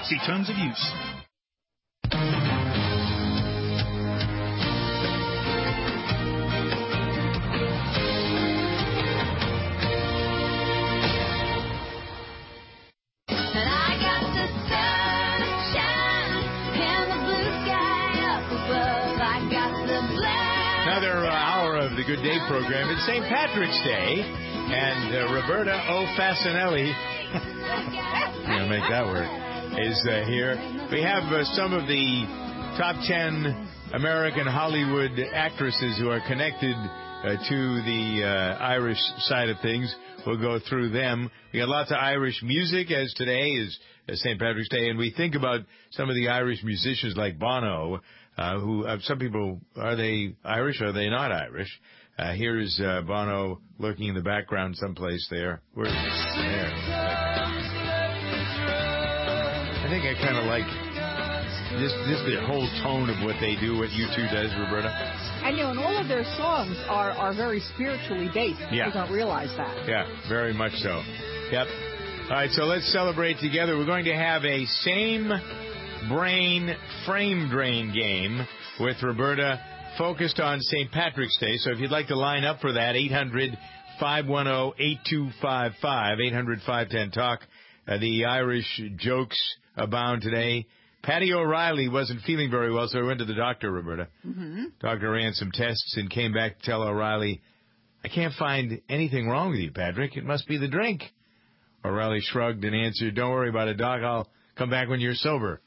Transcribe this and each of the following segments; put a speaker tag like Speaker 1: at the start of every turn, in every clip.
Speaker 1: See terms of use.
Speaker 2: Another hour of the Good Day program. It's St. Patrick's Day, and Roberta O. Fasanelli, I'm going to make that work, is here. We have some of the top 10 American Hollywood actresses who are connected to the Irish side of things. We'll go through them. We got lots of Irish music, as today is St. Patrick's Day, and we think about some of the Irish musicians like Bono, who some people, are they Irish or are they not Irish? Here is Bono lurking in the background someplace there. Where is he? There. I think I kind of like this the whole tone of what they do, what U2 does, Roberta.
Speaker 3: And, and all of their songs are very spiritually based.
Speaker 2: Yeah.
Speaker 3: People don't realize that.
Speaker 2: Yeah, very much so. Yep. All right, so let's celebrate together. We're going to have a same brain frame drain game with Roberta focused on St. Patrick's Day. So if you'd like to line up for that, 800-510-8255, 800-510-TALK. The Irish jokes abound today. Patty O'Reilly wasn't feeling very well, so I went to the doctor, Roberta. Mm-hmm. Doctor ran some tests and came back to tell O'Reilly, I can't find anything wrong with you, Patrick. It must be the drink. O'Reilly shrugged and answered, don't worry about it, Doc. I'll come back when you're sober.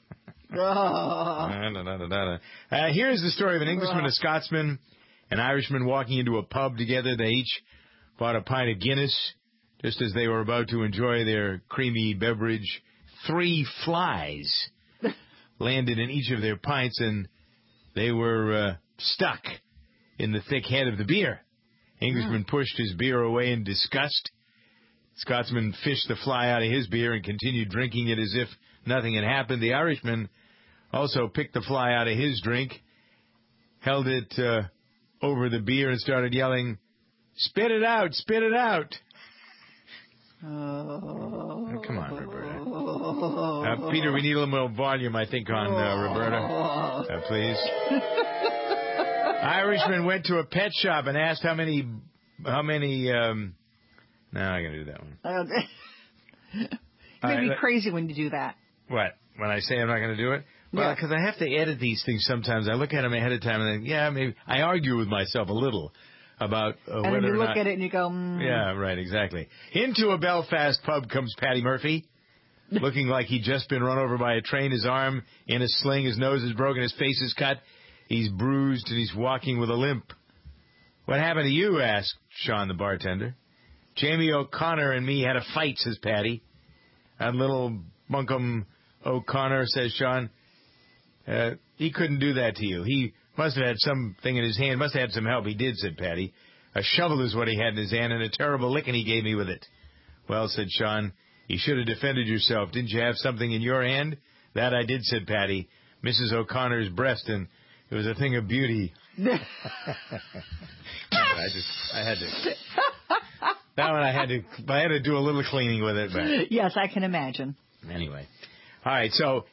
Speaker 2: Here's the story of an Englishman, a Scotsman, an Irishman walking into a pub together. They each bought a pint of Guinness. Just as they were about to enjoy their creamy beverage, 3 flies landed in each of their pints, and they were stuck in the thick head of the beer. Englishman pushed his beer away in disgust. Scotsman fished the fly out of his beer and continued drinking it as if nothing had happened. The Irishman also picked the fly out of his drink, held it over the beer, and started yelling, spit it out, spit it out. Oh, come on, Roberta. Peter, we need a little more volume, I think, on Roberta. Please. Irishman went to a pet shop and asked how many, no, I'm going to do that one.
Speaker 3: You're going to be crazy when you do that.
Speaker 2: What? When I say I'm not going to do it? Well, because I have to edit these things sometimes. I look at them ahead of time and then, maybe I argue with myself a little about whether or not. And then you look at
Speaker 3: it and you go,
Speaker 2: Yeah, right, exactly. Into a Belfast pub comes Paddy Murphy, looking like he'd just been run over by a train. His arm in a sling, his nose is broken, his face is cut, he's bruised, and he's walking with a limp. What happened to you? Asked Sean, the bartender. Jamie O'Connor and me had a fight, says Paddy. That little bunkum O'Connor, says Sean. He couldn't do that to you. He must have had something in his hand. Must have had some help. He did, said Paddy. A shovel is what he had in his hand, and a terrible licking he gave me with it. Well, said Sean, you should have defended yourself. Didn't you have something in your hand? That I did, said Paddy. Mrs. O'Connor's breast, and it was a thing of beauty. I had to. That one I had to do a little cleaning with it. But
Speaker 3: yes, I can imagine.
Speaker 2: Anyway. All right, so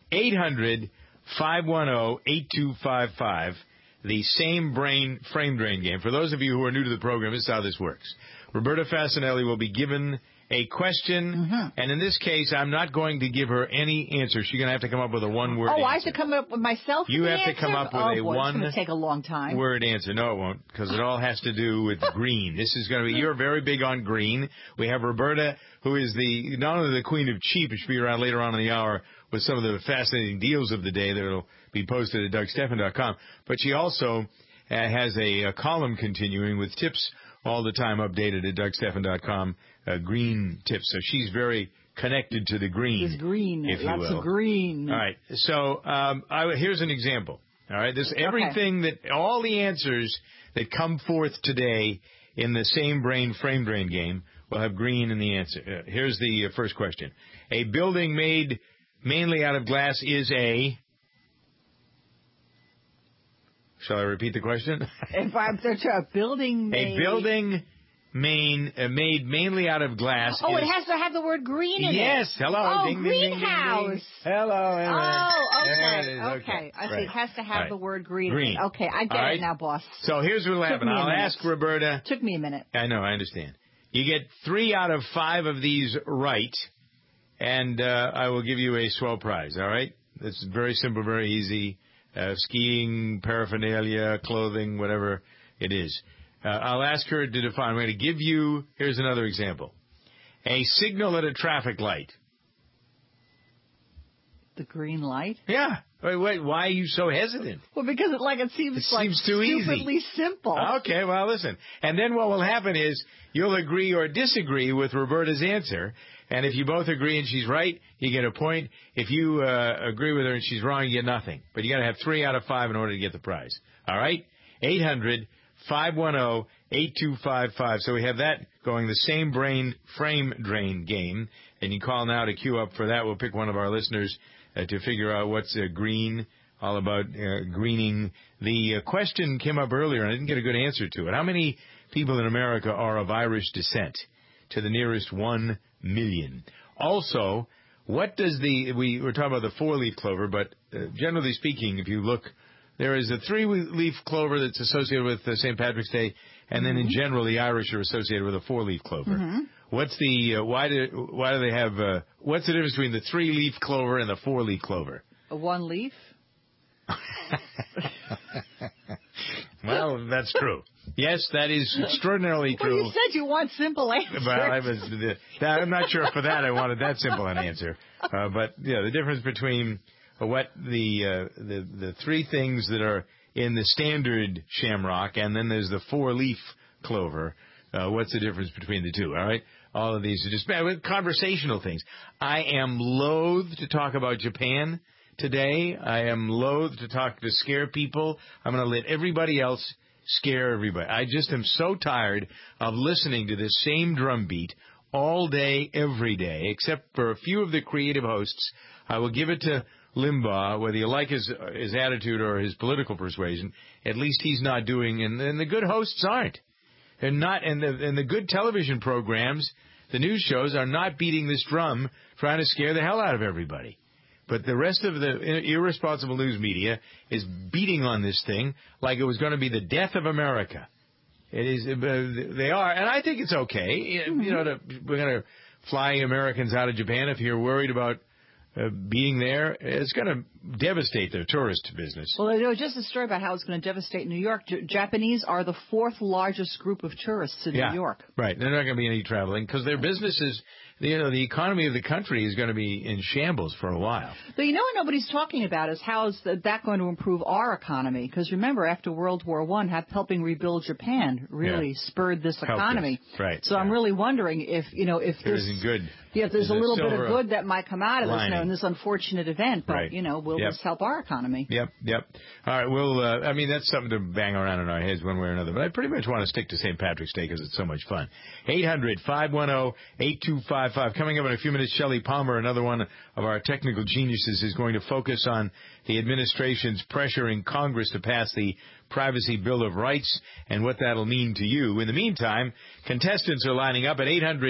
Speaker 2: 800-510-8255, the same brain frame drain game. For those of you who are new to the program, this is how this works. Roberta Fasanelli will be given a question, and in this case, I'm not going to give her any answer. She's going to have to come up with a one-word answer.
Speaker 3: I have to come up with myself
Speaker 2: You have to come up with a
Speaker 3: it's going to take a long time.
Speaker 2: Word answer. No, it won't, because it all has to do with green. This is going to be, you're very big on green. We have Roberta, who is not only the queen of cheap, and she'll be around later on in the hour with some of the fascinating deals of the day that will be posted at DougStephan.com, but she also has a column continuing with tips all the time updated at DougStephan.com, green tips. So she's very connected to the green.
Speaker 3: It's green.
Speaker 2: If
Speaker 3: Lots
Speaker 2: you will.
Speaker 3: of green.
Speaker 2: All right. So here's an example. All right. Everything all the answers that come forth today in the same brain frame drain game will have green in the answer. Here's the first question. A building made mainly out of glass is a... Shall I repeat the question?
Speaker 3: If I'm such a building made...
Speaker 2: A building made mainly out of glass.
Speaker 3: Oh, it has to have the word green in it.
Speaker 2: Yes. Hello.
Speaker 3: Oh,
Speaker 2: Ding, ding, ding, ding,
Speaker 3: greenhouse.
Speaker 2: ding. Hello. Emma.
Speaker 3: Oh,
Speaker 2: There it
Speaker 3: okay.
Speaker 2: is.
Speaker 3: Okay. I see.
Speaker 2: Right.
Speaker 3: It has to have
Speaker 2: Right.
Speaker 3: the word green.
Speaker 2: Green.
Speaker 3: In it. Okay, I get
Speaker 2: All right.
Speaker 3: it now, boss.
Speaker 2: So here's what'll happen.
Speaker 3: me a
Speaker 2: I'll
Speaker 3: minute.
Speaker 2: ask Roberta.
Speaker 3: Took me a minute.
Speaker 2: I know. I understand. You get 3 out of 5 of these right, and I will give you a swell prize. All right. It's very simple, very easy. Skiing, paraphernalia, clothing, whatever it is. I'll ask her to define. I'm going to give you, here's another example. A signal at a traffic light.
Speaker 3: The green light?
Speaker 2: Yeah. Wait, why are you so hesitant?
Speaker 3: Well, because it seems
Speaker 2: too
Speaker 3: stupidly
Speaker 2: easy.
Speaker 3: simple.
Speaker 2: Okay, well, listen. And then what will happen is you'll agree or disagree with Roberta's answer. And if you both agree and she's right, you get a point. If you agree with her and she's wrong, you get nothing. But you got to have 3 out of 5 in order to get the prize. All right? 800-510-8255. So we have that going, the same brain frame drain game. And you call now to queue up for that. We'll pick one of our listeners to figure out what's green, all about greening. The question came up earlier, and I didn't get a good answer to it. How many people in America are of Irish descent? To the nearest 1 million. Also, what does we were talking about the 4-leaf clover, but generally speaking, if you look, there is a 3-leaf clover that's associated with St. Patrick's Day, and then in general, the Irish are associated with a 4-leaf clover. Mm-hmm. What's the why do they have? What's the difference between the 3-leaf clover and the 4-leaf clover?
Speaker 3: A 1 leaf.
Speaker 2: Well, that's true. Yes, that is extraordinarily true.
Speaker 3: Well, you said you want simple answers.
Speaker 2: Well, I'm not sure for that I wanted that simple an answer. But yeah, the difference between what the 3 things that are in the standard shamrock, and then there's the 4-leaf clover. What's the difference between the 2? All right, all of these are just conversational things. I am loath to talk about Japan today. I am loath to scare people. I'm going to let everybody else scare everybody. I just am so tired of listening to this same drumbeat all day, every day, except for a few of the creative hosts. I will give it to Limbaugh, whether you like his attitude or his political persuasion. At least he's not doing, and the good hosts aren't. They're not, and the good television programs, the news shows, are not beating this drum, trying to scare the hell out of everybody. But the rest of the irresponsible news media is beating on this thing like it was going to be the death of America. It is. They are, and I think it's okay. Mm-hmm. We're going to fly Americans out of Japan. If you're worried about being there, it's going to devastate their tourist business.
Speaker 3: Well, there was just a story about how it's going to devastate New York. Japanese are the 4th largest group of tourists in New York. Right.
Speaker 2: They're not going to be any traveling because their business is, the economy of the country is going to be in shambles for a while.
Speaker 3: But what nobody's talking about is how is that going to improve our economy? Because remember, after World War I, helping rebuild Japan really spurred this economy.
Speaker 2: Right.
Speaker 3: So I'm really wondering if this
Speaker 2: isn't good.
Speaker 3: Yeah, if there's a little bit of good that might come out of this in this unfortunate event. But will this help our economy?
Speaker 2: Yep. All right. Well, that's something to bang around in our heads one way or another. But I pretty much want to stick to St. Patrick's Day because it's so much fun. 800-510-8255. Coming up in a few minutes, Shelley Palmer, another one of our technical geniuses, is going to focus on the administration's pressuring Congress to pass the Privacy Bill of Rights and what that'll mean to you. In the meantime, contestants are lining up at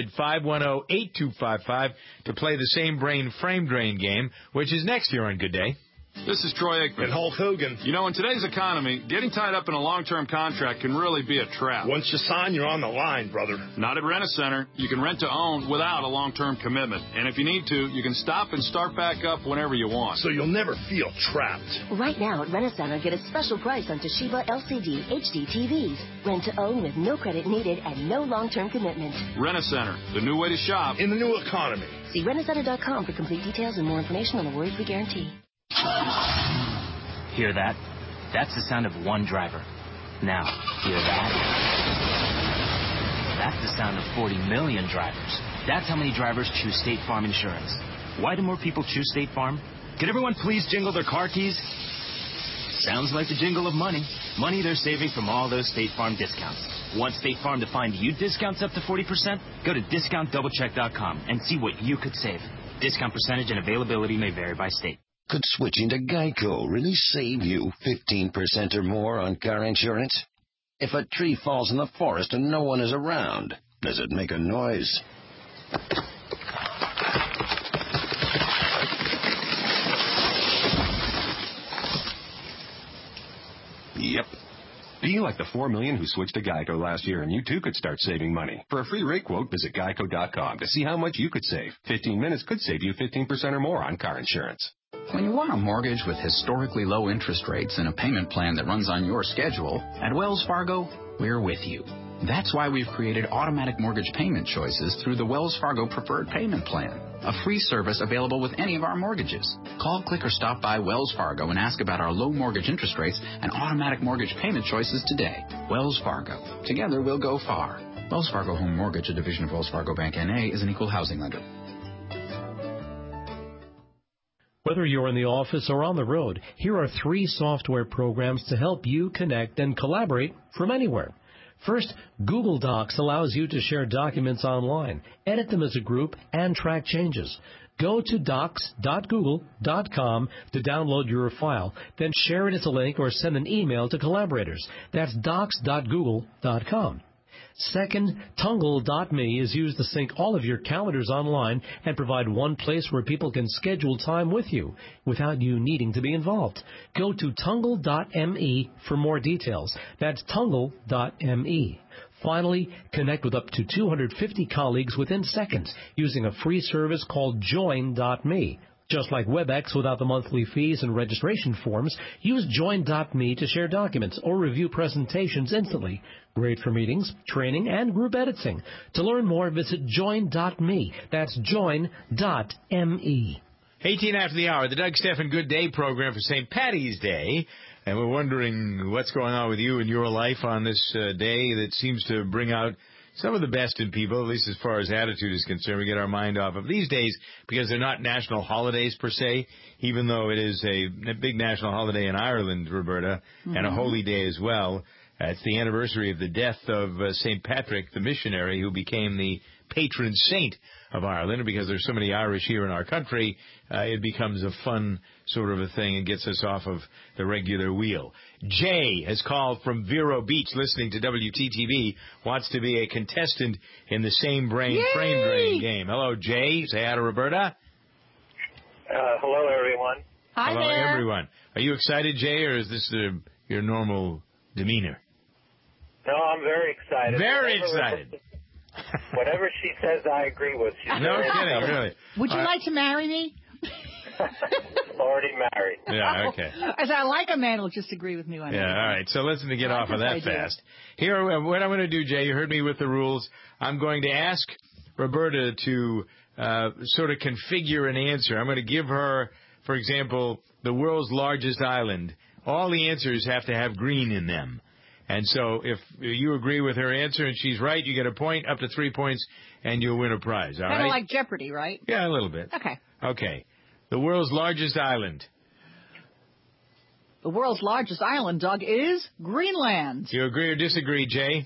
Speaker 2: 800-510-8255 to play the same brain frame drain game, which is next here on Good Day.
Speaker 1: This is Troy Aikman.
Speaker 4: And Hulk Hogan.
Speaker 1: In today's economy, getting tied up in a long-term contract can really be a trap.
Speaker 4: Once you sign, you're on the line, brother.
Speaker 1: Not at Rent-A-Center. You can rent to own without a long-term commitment. And if you need to, you can stop and start back up whenever you want.
Speaker 4: So you'll never feel trapped.
Speaker 5: Right now at Rent-A-Center, get a special price on Toshiba LCD HD TVs. Rent to own with no credit needed and no long-term commitment.
Speaker 1: Rent-A-Center, the new way to shop
Speaker 4: in the new economy.
Speaker 5: See rentacenter.com for complete details and more information on the worry-free guarantee.
Speaker 6: Hear that? That's the sound of one driver. Now, hear that? That's the sound of 40 million drivers. That's how many drivers choose State Farm Insurance. Why do more people choose State Farm? Can everyone please jingle their car keys? Sounds like the jingle of money. Money they're saving from all those State Farm discounts. Want State Farm to find you discounts up to 40%? Go to discountdoublecheck.com and see what you could save. Discount percentage and availability may vary by state.
Speaker 7: Could switching to Geico really save you 15% or more on car insurance? If a tree falls in the forest and no one is around, does it make a noise?
Speaker 8: Yep. Be like the 4 million who switched to Geico last year, and you too could start saving money. For a free rate quote, visit geico.com to see how much you could save. 15 minutes could save you 15% or more on car insurance.
Speaker 9: When you want a mortgage with historically low interest rates and a payment plan that runs on your schedule, at Wells Fargo, we're with you. That's why we've created automatic mortgage payment choices through the Wells Fargo Preferred Payment Plan, a free service available with any of our mortgages. Call, click, or stop by Wells Fargo and ask about our low mortgage interest rates and automatic mortgage payment choices today. Wells Fargo. Together we'll go far. Wells Fargo Home Mortgage, a division of Wells Fargo Bank N.A., is an equal housing lender.
Speaker 10: Whether you're in the office or on the road, here are 3 software programs to help you connect and collaborate from anywhere. First, Google Docs allows you to share documents online, edit them as a group, and track changes. Go to docs.google.com to download your file, then share it as a link or send an email to collaborators. That's docs.google.com. Second, Tungle.me is used to sync all of your calendars online and provide one place where people can schedule time with you without you needing to be involved. Go to Tungle.me for more details. That's Tungle.me. Finally, connect with up to 250 colleagues within seconds using a free service called Join.me. Just like WebEx without the monthly fees and registration forms, use Join.me to share documents or review presentations instantly. Great for meetings, training, and group editing. To learn more, visit Join.me. That's Join.me.
Speaker 2: 18 after the hour, the Doug Stephan Good Day program for St. Paddy's Day. And we're wondering what's going on with you in your life on this day that seems to bring out some of the best in people, at least as far as attitude is concerned. We get our mind off of these days because they're not national holidays per se, even though it is a big national holiday in Ireland, Roberta, and a holy day as well. It's the anniversary of the death of St. Patrick, the missionary, who became the patron saint of Ireland. And because there's so many Irish here in our country, it becomes a fun sort of a thing and gets us off of the regular wheel. Jay has called from Vero Beach, listening to WTTV, wants to be a contestant in the Same Brain Frame Drain game. Hello, Jay. Say hi to Roberta.
Speaker 11: Hello, everyone.
Speaker 3: Hi
Speaker 2: Hello,
Speaker 3: there.
Speaker 2: everyone. Are you excited, Jay, or is this your normal demeanor?
Speaker 11: No, I'm very excited.
Speaker 2: Very excited.
Speaker 11: Whatever she says, I agree with. She's
Speaker 2: No kidding, really.
Speaker 3: Would you like to marry me?
Speaker 11: Already married.
Speaker 2: Yeah, okay.
Speaker 3: As I like a man who'll just agree with me on
Speaker 2: Yeah,
Speaker 3: everything.
Speaker 2: all right. So listen to get off of that
Speaker 3: idea.
Speaker 2: fast. Here, what I'm going to do, Jay, you heard me with the rules. I'm going to ask Roberta to sort of configure an answer. I'm going to give her, for example, the world's largest island. All the answers have to have green in them. And so if you agree with her answer and she's right, you get a point, up to 3 points, and you'll win a prize. All right?
Speaker 3: Kind of like Jeopardy, right?
Speaker 2: Yeah, a little bit.
Speaker 3: Okay.
Speaker 2: Okay. The world's largest island.
Speaker 3: The world's largest island, Doug, is Greenland.
Speaker 2: Do you agree or disagree, Jay?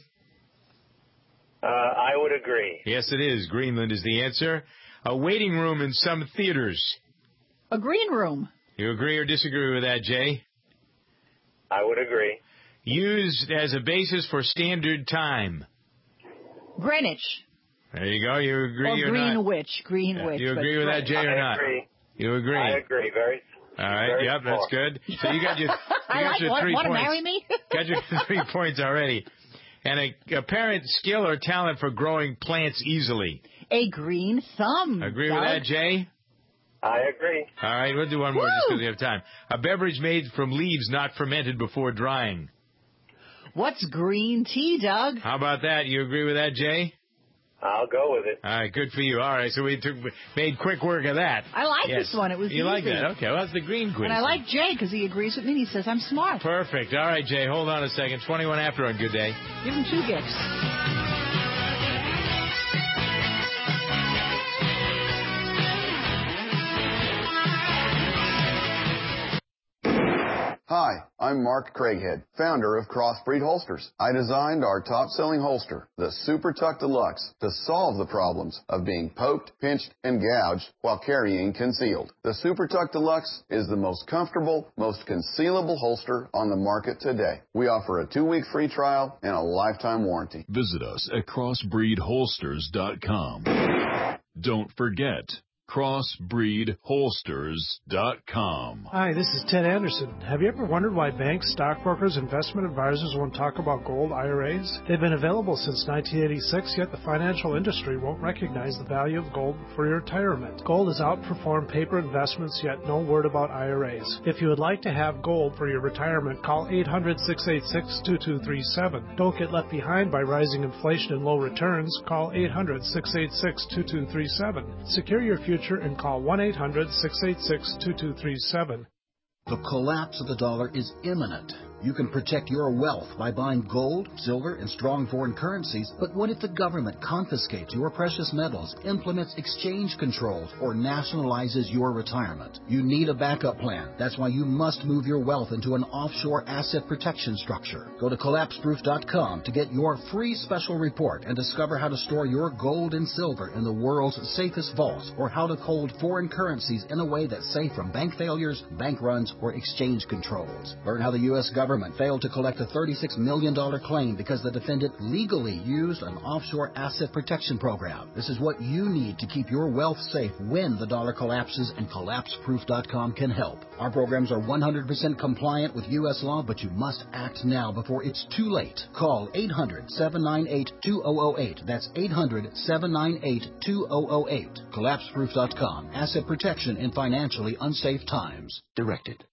Speaker 11: I would agree.
Speaker 2: Yes, it is. Greenland is the answer. A waiting room in some theaters.
Speaker 3: A green room.
Speaker 2: You agree or disagree with that, Jay?
Speaker 11: I would agree.
Speaker 2: Used as a basis for standard time.
Speaker 3: Greenwich.
Speaker 2: There you go. You agree or not?
Speaker 3: Greenwich.
Speaker 2: You agree with that, Jay, or not?
Speaker 11: I agree.
Speaker 2: You agree?
Speaker 11: I agree.
Speaker 2: All right. Yep, that's good. So you got your, your 3
Speaker 3: Want to
Speaker 2: points.
Speaker 3: marry me?
Speaker 2: Got your 3 points already. And a apparent skill or talent for growing plants easily.
Speaker 3: A green thumb.
Speaker 2: Agree
Speaker 3: Doug.
Speaker 2: with that, Jay?
Speaker 11: I agree.
Speaker 2: All right, we'll do one more just because we have time. A beverage made from leaves not fermented before drying.
Speaker 3: What's green tea, Doug?
Speaker 2: How about that? You agree with that, Jay?
Speaker 11: I'll go with it.
Speaker 2: All right, good for you. All right, so we made quick work of that.
Speaker 3: I like this one. It was
Speaker 2: You
Speaker 3: easy.
Speaker 2: like that? Okay, well, that's the green quiz.
Speaker 3: And I like Jay because he agrees with me. He says I'm smart.
Speaker 2: Perfect. All right, Jay, hold on a second. 21 after on Good Day.
Speaker 3: Give him 2 gifts.
Speaker 12: Hi, I'm Mark Craighead, founder of Crossbreed Holsters. I designed our top-selling holster, the Super Tuck Deluxe, to solve the problems of being poked, pinched, and gouged while carrying concealed. The Super Tuck Deluxe is the most comfortable, most concealable holster on the market today. We offer a 2-week free trial and a lifetime warranty.
Speaker 13: Visit us at crossbreedholsters.com. Don't forget, crossbreedholsters.com.
Speaker 14: Hi, this is Ted Anderson. Have you ever wondered why banks, stockbrokers, investment advisors won't talk about gold IRAs? They've been available since 1986, yet the financial industry won't recognize the value of gold for your retirement. Gold has outperformed paper investments, yet no word about IRAs. If you would like to have gold for your retirement, call 800-686-2237. Don't get left behind by rising inflation and low returns. Call 800-686-2237. Secure your future and call 1-800-686-2237.
Speaker 15: The collapse of the dollar is imminent. You can protect your wealth by buying gold, silver, and strong foreign currencies, but what if the government confiscates your precious metals, implements exchange controls, or nationalizes your retirement? You need a backup plan. That's why you must move your wealth into an offshore asset protection structure. Go to collapseproof.com to get your free special report and discover how to store your gold and silver in the world's safest vaults, or how to hold foreign currencies in a way that's safe from bank failures, bank runs, or exchange controls. Learn how the U.S. government failed to collect a $36 million claim because the defendant legally used an offshore asset protection program. This is what you need to keep your wealth safe when the dollar collapses, and collapseproof.com can help. Our programs are 100% compliant with U.S. law, but you must act now before it's too late. Call 800-798-2008. That's 800-798-2008. Collapseproof.com. Asset protection in financially unsafe times. Directed.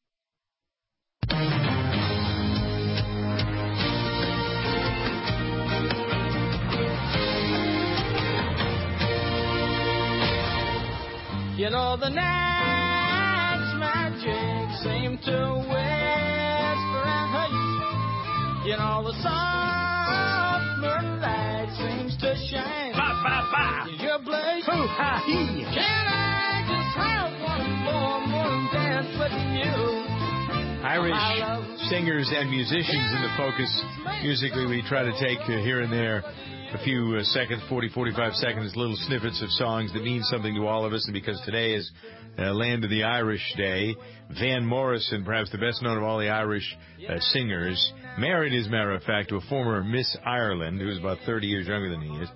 Speaker 16: You know the night's magic seemed to whisper and hush. You know the soft moonlight seems to shine. Ba ba ba. Your place. Hoo ha hee. Can I just have one more dance with you?
Speaker 2: Irish singers and musicians in the focus. Musically, we try to take here and there a few seconds, 40, 45 seconds, little snippets of songs that mean something to all of us. And because today is Land of the Irish Day, Van Morrison, perhaps the best known of all the Irish singers, married, as a matter of fact, to a former Miss Ireland who was about 30 years younger than he is.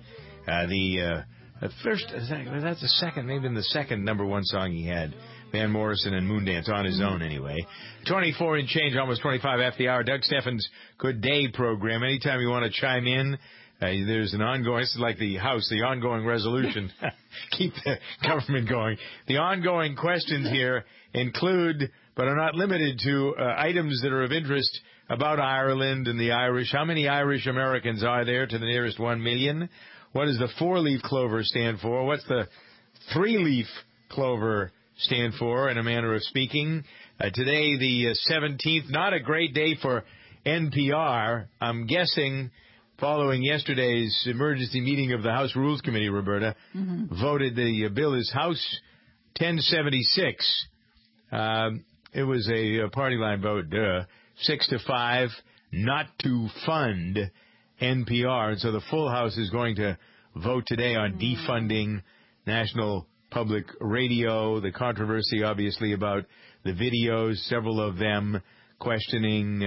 Speaker 2: That's the second, maybe the second number one song he had. Van Morrison and Moondance on his own anyway. 24 and change, almost 25 after the hour. Doug Steffens' Good Day program. Anytime you want to chime in, there's an ongoing, this is like the House, the ongoing resolution. Keep the government going. The ongoing questions here include, but are not limited to, items that are of interest about Ireland and the Irish. How many Irish Americans are there to the nearest 1 million? What does the 4-leaf clover stand for? What's the 3-leaf clover stand for, in a manner of speaking? Today, the 17th, not a great day for NPR. I'm guessing, following yesterday's emergency meeting of the House Rules Committee, Roberta, voted the bill is House 1076. It was a party line vote, 6-5, not to fund NPR. And so the full House is going to vote today on defunding National Public Radio. The controversy, obviously, about the videos, several of them questioning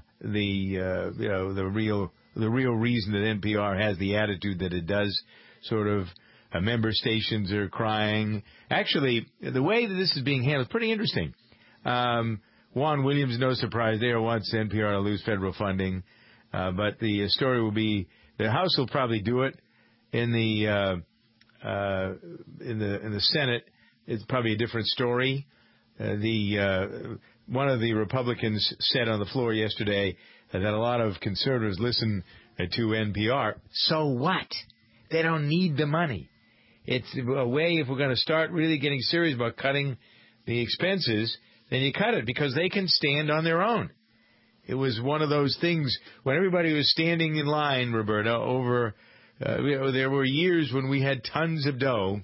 Speaker 2: the real reason that NPR has the attitude that it does. Sort of member stations are crying. Actually, the way that this is being handled is pretty interesting. Juan Williams, no surprise there, wants NPR to lose federal funding. But the story will be the House will probably do it. In the Senate, it's probably a different story. One of the Republicans said on the floor yesterday that a lot of conservatives listen to NPR. So what? They don't need the money. It's a way, if we're going to start really getting serious about cutting the expenses, then you cut it because they can stand on their own. It was one of those things when everybody was standing in line, Roberta, over... there were years when we had tons of dough,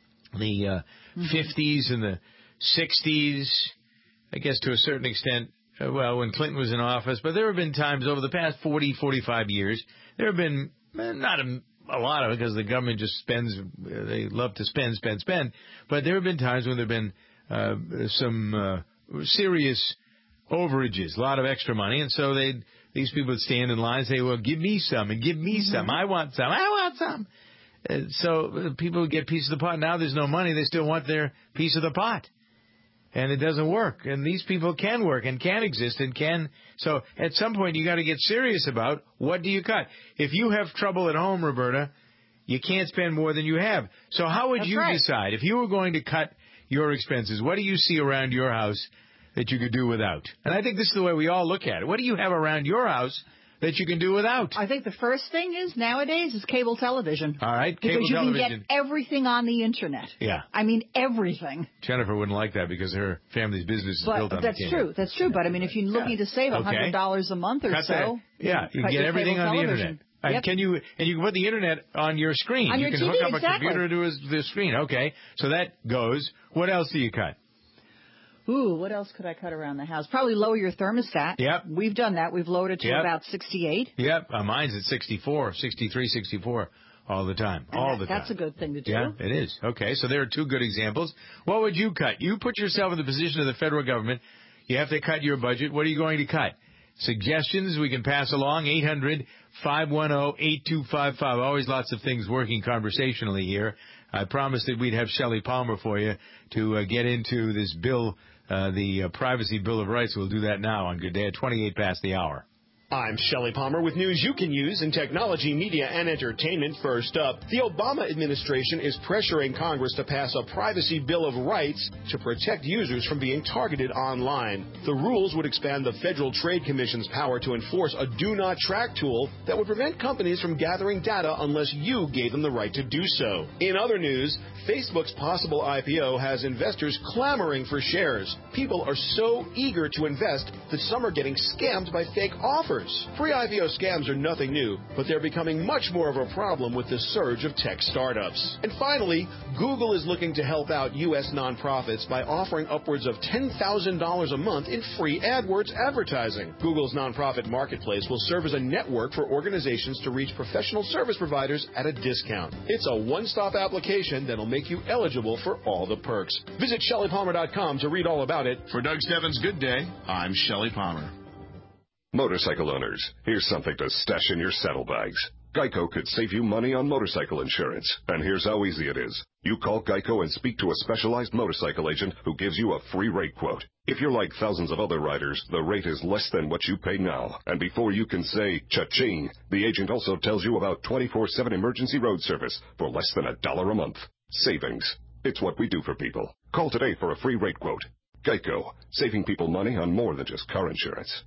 Speaker 2: the 50s and the 60s, I guess to a certain extent when Clinton was in office, but there have been times over the past 40, 45 years, there have been not a lot of it because the government just spends, they love to spend, but there have been times when there have been some serious overages, a lot of extra money, and so these people would stand in line and say, well, give me some and give me some. I want some. So people would get a piece of the pot. Now there's no money. They still want their piece of the pot. And it doesn't work. And these people can work and can exist and can. So at some point you got to get serious about what do you cut. If you have trouble at home, Roberta, you can't spend more than you have. So how would you decide if you were going to cut your expenses? What do you see around your house that you could do without? And I think this is the way we all look at it. What do you have around your house that you can do without?
Speaker 3: I think the first thing is nowadays is cable television.
Speaker 2: All right, cable
Speaker 3: because
Speaker 2: television.
Speaker 3: Because you can get everything on the Internet.
Speaker 2: Yeah.
Speaker 3: I mean, everything.
Speaker 2: Jennifer wouldn't like that because her family's business is built on the cable.
Speaker 3: That's true. But, I mean, if you're looking to save $100 a month or so.
Speaker 2: Yeah, you can get everything on the Internet.
Speaker 3: Yep.
Speaker 2: And you can put the Internet on your screen.
Speaker 3: On
Speaker 2: you
Speaker 3: your
Speaker 2: can
Speaker 3: TV,
Speaker 2: hook up a computer to the screen. Okay, so that goes. What else do you cut?
Speaker 3: Ooh, what else could I cut around the house? Probably lower your thermostat.
Speaker 2: Yep.
Speaker 3: We've done that. We've lowered it to about 68.
Speaker 2: Yep. Mine's at 64, 63, 64 all the time. All the time.
Speaker 3: That's a good thing to do.
Speaker 2: Yeah, it is. Okay, so there are two good examples. What would you cut? You put yourself in the position of the federal government. You have to cut your budget. What are you going to cut? Suggestions we can pass along, 800-510-8255. Always lots of things working conversationally here. I promised that we'd have Shelley Palmer for you to get into this bill, the Privacy Bill of Rights. We'll do that now on Good Day at 28 past the hour.
Speaker 17: I'm Shelley Palmer with news you can use in technology, media, and entertainment. First up, the Obama administration is pressuring Congress to pass a Privacy Bill of Rights to protect users from being targeted online. The rules would expand the Federal Trade Commission's power to enforce a do not track tool that would prevent companies from gathering data unless you gave them the right to do so. In other news, Facebook's possible IPO has investors clamoring for shares. People are so eager to invest that some are getting scammed by fake offers. Pre-IPO scams are nothing new, but they're becoming much more of a problem with the surge of tech startups. And finally, Google is looking to help out U.S. nonprofits by offering upwards of $10,000 a month in free AdWords advertising. Google's nonprofit marketplace will serve as a network for organizations to reach professional service providers at a discount. It's a one-stop application that'll make you eligible for all the perks. Visit ShelleyPalmer.com to read all about it.
Speaker 1: For Doug Stebbins' Good Day, I'm Shelley Palmer.
Speaker 8: Motorcycle owners, here's something to stash in your saddlebags. Geico could save you money on motorcycle insurance, and here's how easy it is. You call Geico and speak to a specialized motorcycle agent who gives you a free rate quote. If you're like thousands of other riders, the rate is less than what you pay now. And before you can say cha-ching, the agent also tells you about 24/7 emergency road service for less than $1 a month. Savings. It's what we do for people. Call today for a free rate quote. Geico, saving people money on more than just car insurance.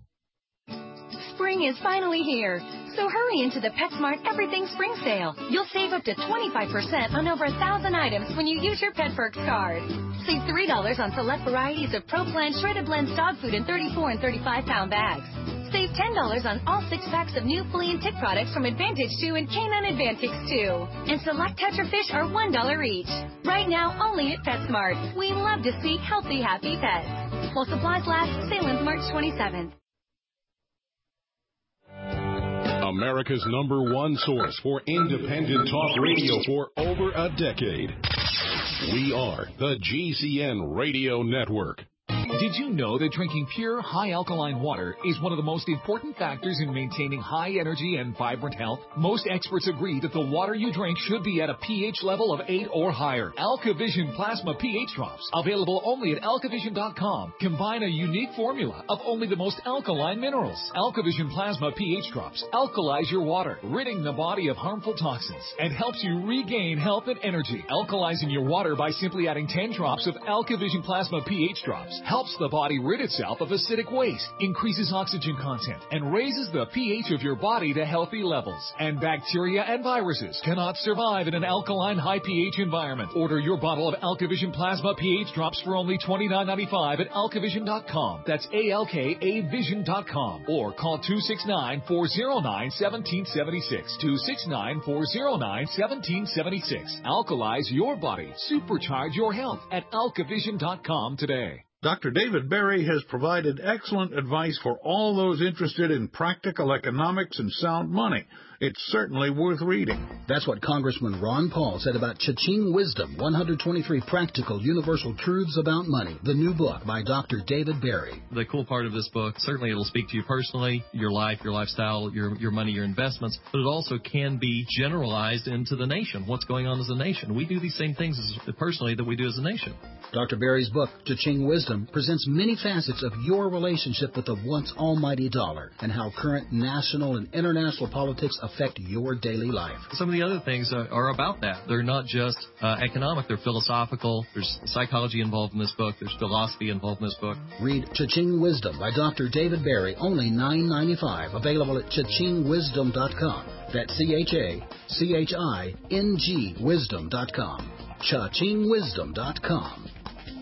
Speaker 18: Spring is finally here, so hurry into the PetSmart Everything Spring Sale. You'll save up to 25% on over 1,000 items when you use your PetPerks card. Save $3 on select varieties of Pro Plan Shredded Blends dog food in 34 and 35-pound bags. Save $10 on all 6 packs of new flea and tick products from Advantage 2 and Canine Advantix 2. And select Tetra Fish are $1 each. Right now, only at PetSmart. We love to see healthy, happy pets. While supplies last, sale ends March 27th.
Speaker 19: America's #1 source for independent talk radio for over a decade. We are the GCN Radio Network.
Speaker 20: Did you know that drinking pure, high-alkaline water is one of the most important factors in maintaining high energy and vibrant health? Most experts agree that the water you drink should be at a pH level of 8 or higher. AlkaVision Plasma pH Drops, available only at alkavision.com, combine a unique formula of only the most alkaline minerals. AlkaVision Plasma pH Drops alkalize your water, ridding the body of harmful toxins, and helps you regain health and energy. Alkalizing your water by simply adding 10 drops of AlkaVision Plasma pH Drops helps the body rid itself of acidic waste, increases oxygen content, and raises the pH of your body to healthy levels. And bacteria and viruses cannot survive in an alkaline high pH environment. Order your bottle of AlkaVision Plasma pH Drops for only $29.95 at alkavision.com. That's ALKAvision.com. Or call 269-409-1776. 269-409-1776. Alkalize your body. Supercharge your health at alkavision.com today.
Speaker 21: Dr. David Berry has provided excellent advice for all those interested in practical economics and sound money. It's certainly worth reading.
Speaker 15: That's what Congressman Ron Paul said about Cha-Ching Wisdom, 123 Practical Universal Truths About Money, the new book by Dr. David Berry.
Speaker 22: The cool part of this book, certainly it'll speak to you personally, your life, your lifestyle, your money, your investments, but it also can be generalized into the nation, what's going on as a nation. We do these same things personally that we do as a nation.
Speaker 15: Dr. Berry's book, Cha-Ching Wisdom, presents many facets of your relationship with the once almighty dollar and how current national and international politics affect your daily life.
Speaker 22: Some of the other things are about that. They're not just economic, they're philosophical. There's psychology involved in this book. There's philosophy involved in this book.
Speaker 15: Read Cha-Ching Wisdom by Dr. David Berry, only $9.95, available at chachingwisdom.com. That's CHACHING wisdom.com. chachingwisdom.com.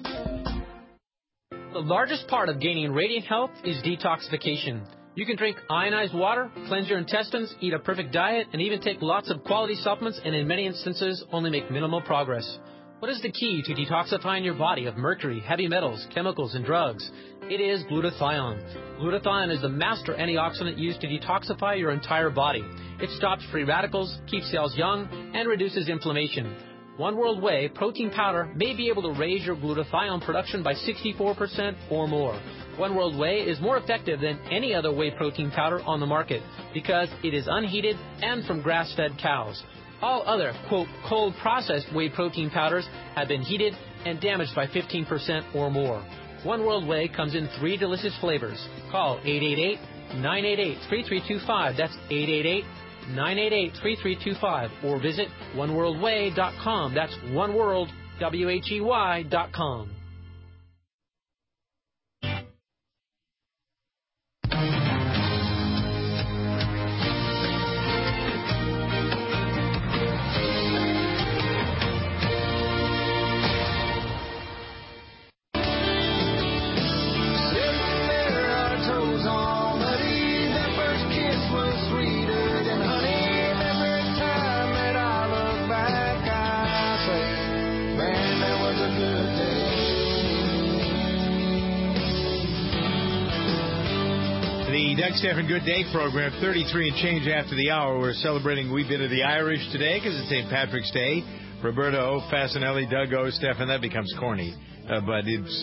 Speaker 23: The largest part of gaining radiant health is detoxification. You can drink ionized water, cleanse your intestines, eat a perfect diet, and even take lots of quality supplements and in many instances only make minimal progress. What is the key to detoxifying your body of mercury, heavy metals, chemicals, and drugs? It is glutathione. Glutathione is the master antioxidant used to detoxify your entire body. It stops free radicals, keeps cells young, and reduces inflammation. One World Whey protein powder may be able to raise your glutathione production by 64% or more. One World Whey is more effective than any other whey protein powder on the market because it is unheated and from grass-fed cows. All other, quote, cold processed whey protein powders have been heated and damaged by 15% or more. One World Whey comes in 3 delicious flavors. Call 888-988-3325. That's 888-988-3325. Or visit oneworldwhey.com. That's oneworld.com.
Speaker 2: Doug Stephan Good Day program, 33 and change after the hour. We're celebrating a wee bit of the Irish today because it's St. Patrick's Day. Roberta O, Fasinelli, Doug O, Stephan, that becomes corny. But it's...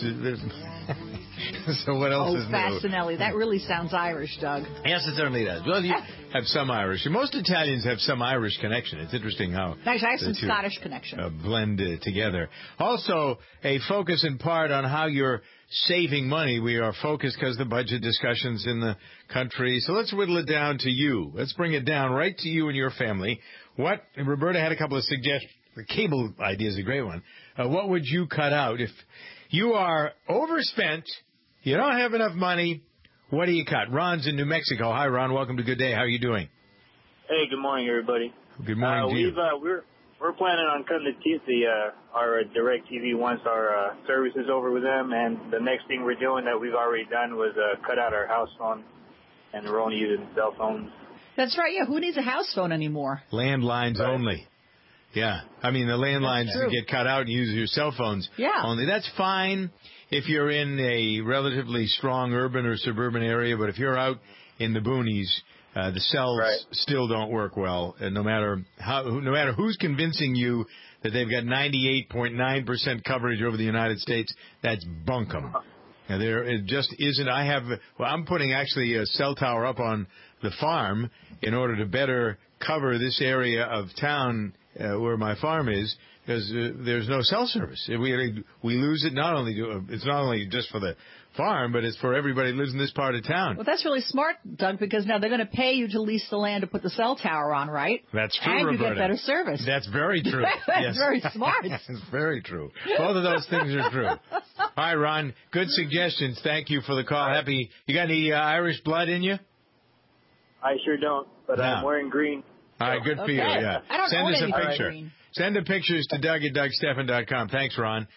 Speaker 2: so what else is new?
Speaker 3: Fasinelli, that really sounds Irish, Doug.
Speaker 2: Yes, it certainly does. Well, you have some Irish. Most Italians have some Irish connection. It's interesting how...
Speaker 3: Actually, I have some Scottish connection.
Speaker 2: Blend together. Also, a focus in part on how you're saving money. We are focused because the budget discussions in the country. So let's whittle it down to you. Let's bring it down right to you and your family. Roberta had a couple of suggestions. The cable idea is a great one. What would you cut out if you are overspent, you don't have enough money? What do you cut? Ron's in New Mexico. Hi, Ron. Welcome to Good Day. How are you doing?
Speaker 24: Hey, good morning, everybody.
Speaker 2: Good morning to you.
Speaker 24: We're planning on cutting our DirecTV once our service is over with them, and the next thing we're doing that we've already done was cut out our house phone, and we're only using cell phones.
Speaker 3: That's right. Yeah, who needs a house phone anymore?
Speaker 2: Landlines only. Yeah, I mean, the landlines get cut out and use your cell phones only. That's fine if you're in a relatively strong urban or suburban area, but if you're out in the boonies, the cells still don't work well. And no matter who's convincing you that they've got 98.9% coverage over the United States, that's bunkum. Now, it just isn't. I'm putting actually a cell tower up on the farm in order to better cover this area of town where my farm is, because there's no cell service. We lose it. It's not only just for the farm, but it's for everybody who lives in this part of town.
Speaker 3: Well, that's really smart, Doug, because now they're going to pay you to lease the land to put the cell tower on, right?
Speaker 2: That's true,
Speaker 3: and
Speaker 2: Roberta.
Speaker 3: You get better service.
Speaker 2: That's very true.
Speaker 3: That's very smart.
Speaker 2: That's very true. Both of those things are true. All right, Ron, good suggestions. Thank you for the call. Happy. You got any Irish blood in you?
Speaker 24: I sure don't, but I'm wearing green.
Speaker 2: All right, good for you. Yeah.
Speaker 3: Send
Speaker 2: us a picture.
Speaker 3: Green.
Speaker 2: Send the pictures to Doug at DougStephan.com. Thanks, Ron.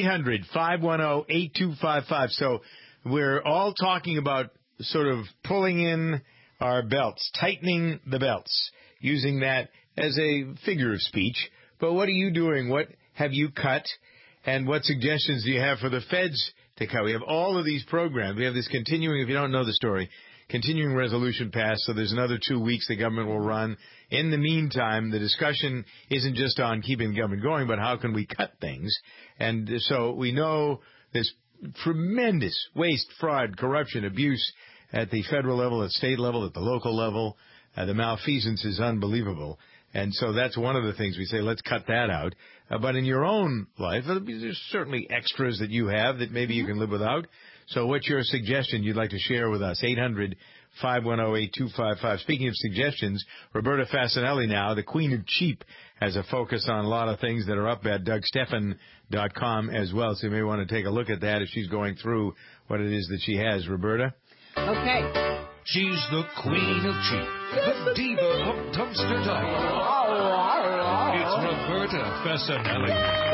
Speaker 2: 800-510-8255. So we're all talking about sort of pulling in our belts, tightening the belts, using that as a figure of speech. But what are you doing? What have you cut? And what suggestions do you have for the feds to cut. We have all of these programs. We have this continuing, if you don't know the story, continuing resolution passed, so there's another 2 weeks the government will run. In the meantime, the discussion isn't just on keeping the government going, but how can we cut things? And so we know there's tremendous waste, fraud, corruption, abuse at the federal level, at state level, at the local level. The malfeasance is unbelievable. And so that's one of the things we say, let's cut that out. But in your own life, there's certainly extras that you have that maybe you can live without. So what's your suggestion you'd like to share with us? 800-510-8255. Speaking of suggestions, Roberta Fasanelli now, the Queen of Cheap, has a focus on a lot of things that are up at DougStephan.com as well. So you may want to take a look at that if she's going through what it is that she has. Roberta?
Speaker 3: Okay.
Speaker 4: She's the Queen of Cheap, the diva of dumpster diving. It's Roberta Fasanelli.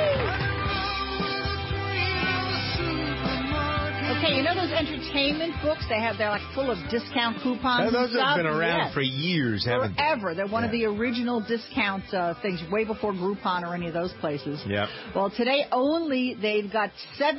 Speaker 3: Okay, you know those entertainment books? They're like full of discount coupons.
Speaker 2: Those
Speaker 3: and
Speaker 2: have
Speaker 3: stuff?
Speaker 2: been around
Speaker 3: Yes.
Speaker 2: for years, haven't they?
Speaker 3: Forever. They're one of the original discount things, way before Groupon or any of those places.
Speaker 2: Yep.
Speaker 3: Well, today only they've got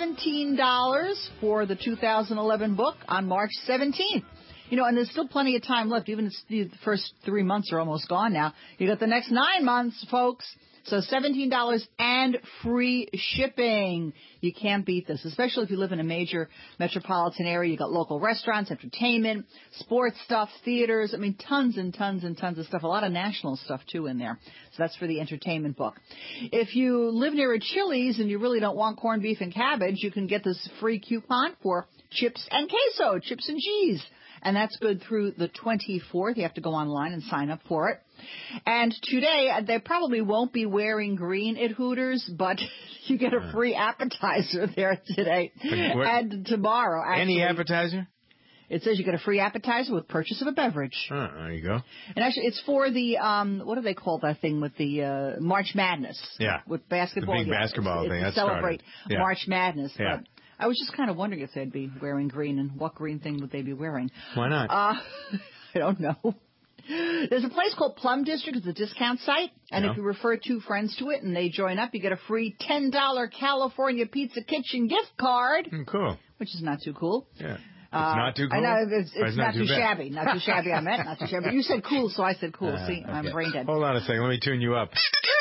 Speaker 3: $17 for the 2011 book on March 17th. You know, and there's still plenty of time left. Even if the first 3 months are almost gone now. You got the next 9 months, folks. So $17 and free shipping. You can't beat this, especially if you live in a major metropolitan area. You got local restaurants, entertainment, sports stuff, theaters. I mean, tons and tons and tons of stuff. A lot of national stuff, too, in there. So that's for the entertainment book. If you live near a Chili's and you really don't want corned beef and cabbage, you can get this free coupon for chips and queso, chips and cheese. And that's good through the 24th. You have to go online and sign up for it. And today, they probably won't be wearing green at Hooters, but you get a free appetizer there today and tomorrow. Actually.
Speaker 2: Any appetizer?
Speaker 3: It says you get a free appetizer with purchase of a beverage.
Speaker 2: Oh, there you go.
Speaker 3: And actually, it's for the, what do they call that thing with the March Madness?
Speaker 2: Yeah.
Speaker 3: With basketball.
Speaker 2: The big basketball thing.
Speaker 3: It's to celebrate March Madness.
Speaker 2: Yeah.
Speaker 3: But I was just kind of wondering if they'd be wearing green, and what green thing would they be wearing?
Speaker 2: Why not?
Speaker 3: I don't know. There's a place called Plum District. It's a discount site, and if you refer 2 friends to it and they join up, you get a free $10 California Pizza Kitchen gift card.
Speaker 2: Cool.
Speaker 3: Which is not too cool.
Speaker 2: Yeah. It's not too cool?
Speaker 3: I know, it's not too
Speaker 2: bad?
Speaker 3: shabby. Not too shabby, I meant. Not too shabby. You said cool, so I said cool. See,
Speaker 2: Okay.
Speaker 3: I'm brain dead.
Speaker 2: Hold on a second. Let me tune you up.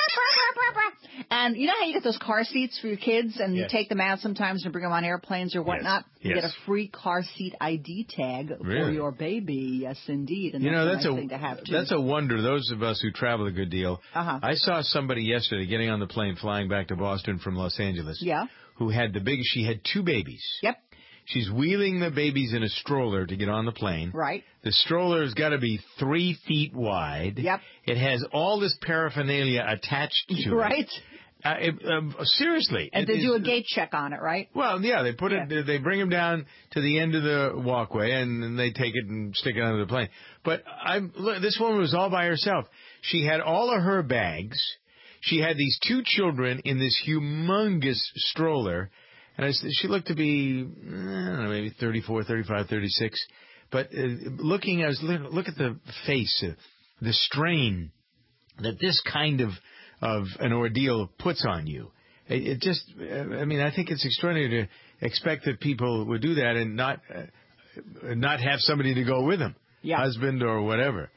Speaker 3: And you know how you get those car seats for your kids, and you take them out sometimes and bring them on airplanes or whatnot? You get a free car seat ID tag for your baby. Yes, indeed. And that's a nice thing to have, too.
Speaker 2: That's a wonder. Those of us who travel a good deal. I saw somebody yesterday getting on the plane flying back to Boston from Los Angeles.
Speaker 3: Yeah.
Speaker 2: Who had she had 2 babies.
Speaker 3: Yep.
Speaker 2: She's wheeling the babies in a stroller to get on the plane.
Speaker 3: Right.
Speaker 2: The stroller's got to be 3 feet wide.
Speaker 3: Yep.
Speaker 2: It has all this paraphernalia attached to it.
Speaker 3: Right.
Speaker 2: Seriously.
Speaker 3: And they do a gate check on it, right?
Speaker 2: Well, yeah, they put it. They bring them down to the end of the walkway, and then they take it and stick it under the plane. But this woman was all by herself. She had all of her bags. She had these 2 children in this humongous stroller. And she looked to be, I don't know, maybe 34, 35, 36. But look at the face, the strain that this kind of an ordeal puts on you. It just, I mean, I think it's extraordinary to expect that people would do that and not have somebody to go with them, husband or whatever.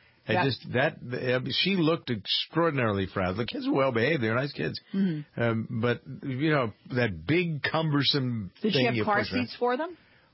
Speaker 2: She looked extraordinarily proud. The kids were well behaved; they're nice kids. Mm-hmm. But you know that big cumbersome
Speaker 3: thing. Did she have car seats for them?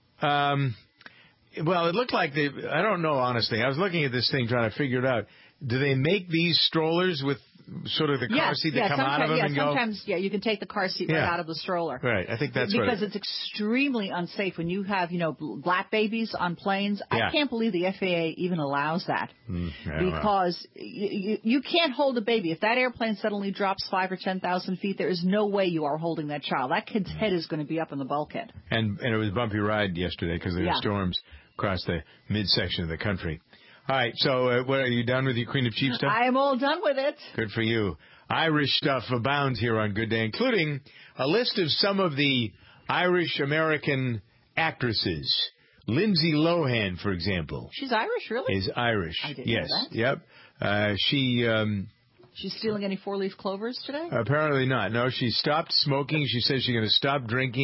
Speaker 2: Well, it looked like I don't know, honestly. I was looking at this thing trying to figure it out. Do they make these strollers with sort of the car seat that come out of them and go?
Speaker 3: Sometimes, you can take the car seat right out of the stroller.
Speaker 2: Right, I think that's
Speaker 3: because it's extremely unsafe when you have, black babies on planes.
Speaker 2: Yeah.
Speaker 3: I can't believe the FAA even allows that because you can't hold a baby. If that airplane suddenly drops 5,000 or 10,000 feet, there is no way you are holding that child. That kid's head is going to be up in the bulkhead.
Speaker 2: And it was a bumpy ride yesterday because there were storms across the midsection of the country. All right, so what are you done with your Queen of Cheap stuff?
Speaker 3: I am all done with it.
Speaker 2: Good for you. Irish stuff abounds here on Good Day, including a list of some of the Irish-American actresses. Lindsay Lohan, for example.
Speaker 3: She's Irish, really?
Speaker 2: Is Irish.
Speaker 3: I didn't know that.
Speaker 2: Yep.
Speaker 3: She's stealing any 4-leaf clovers today?
Speaker 2: Apparently not. No, she stopped smoking. She says she's going to stop drinking.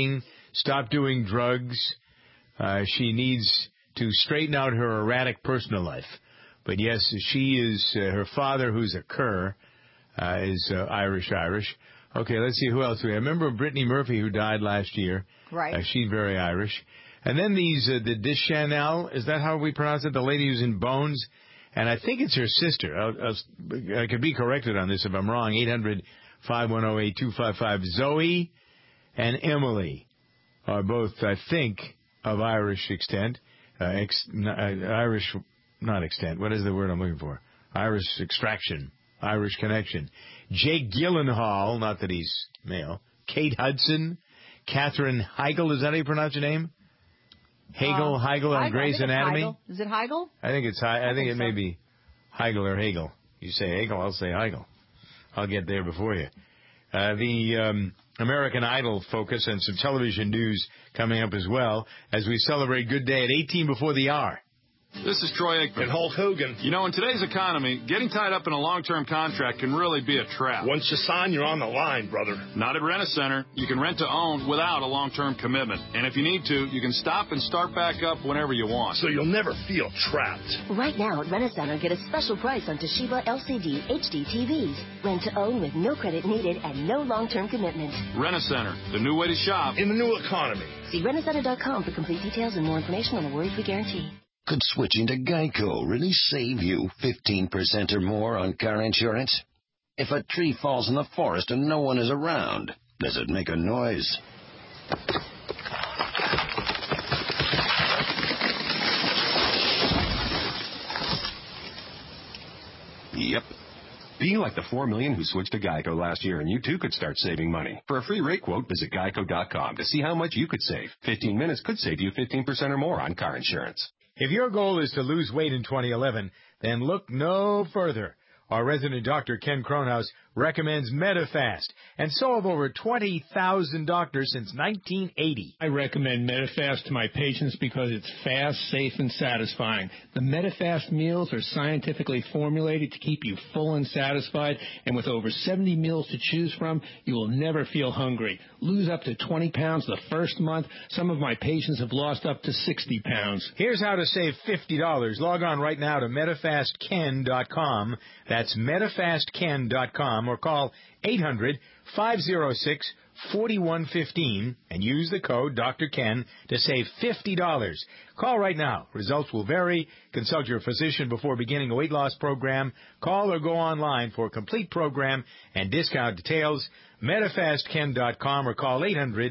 Speaker 2: stop doing drugs. She needs to straighten out her erratic personal life. But yes, she is, her father, who's a cur, is Irish. Okay, let's see who else we have. I remember Brittany Murphy, who died last year.
Speaker 3: Right.
Speaker 2: She's very Irish. And then these, the Deschanel, is that how we pronounce it? The lady who's in Bones? And I think it's her sister. I could be corrected on this if I'm wrong. 800-510-8255. Zoe and Emily are both, I think, of Irish extent. Irish, not extent. What is the word I'm looking for? Irish extraction. Irish connection. Jake Gyllenhaal, not that he's male. Kate Hudson. Katherine Heigl, is that how you pronounce your name? Heigl on Grey's Anatomy?
Speaker 3: Heigl. Is it Heigl?
Speaker 2: I think it's I think it may be Heigl or Hagel. You say Hagel, I'll say Heigl. I'll get there before you. The American Idol focus and some television news coming up as well as we celebrate Good Day at 18 before the hour.
Speaker 1: This is Troy Aikman.
Speaker 21: And Hulk Hogan.
Speaker 1: You know, in today's economy, getting tied up in a long-term contract can really be a trap.
Speaker 21: Once you sign, you're on the line, brother.
Speaker 1: Not at Rent-A-Center. You can rent to own without a long-term commitment. And if you need to, you can stop and start back up whenever you want.
Speaker 21: So you'll never feel trapped.
Speaker 5: Right now at Rent-A-Center, get a special price on Toshiba LCD HD TVs. Rent to own with no credit needed and no long-term commitment.
Speaker 1: Rent-A-Center, the new way to shop
Speaker 21: in the new economy.
Speaker 5: See rentacenter.com for complete details and more information on the worry-free guarantee.
Speaker 6: Could switching to Geico really save you 15% or more on car insurance? If a tree falls in the forest and no one is around, does it make a noise?
Speaker 8: Yep. Be like the 4 million who switched to Geico last year, and you too could start saving money. For a free rate quote, visit geico.com to see how much you could save. 15 minutes could save you 15% or more on car insurance.
Speaker 2: If your goal is to lose weight in 2011, then look no further. Our resident doctor, Ken Kronhaus, recommends Medifast, and so have over 20,000 doctors since 1980.
Speaker 7: I recommend Medifast to my patients because it's fast, safe, and satisfying. The Medifast meals are scientifically formulated to keep you full and satisfied, and with over 70 meals to choose from, you will never feel hungry. Lose up to 20 pounds the first month. Some of my patients have lost up to 60 pounds.
Speaker 2: Here's how to save $50. Log on right now to MedifastKen.com. That's MedifastKen.com, or call 800-506-4115 and use the code Dr. Ken to save $50. Call right now. Results will vary. Consult your physician before beginning a weight loss program. Call or go online for a complete program and discount details. MedifastKen.com or call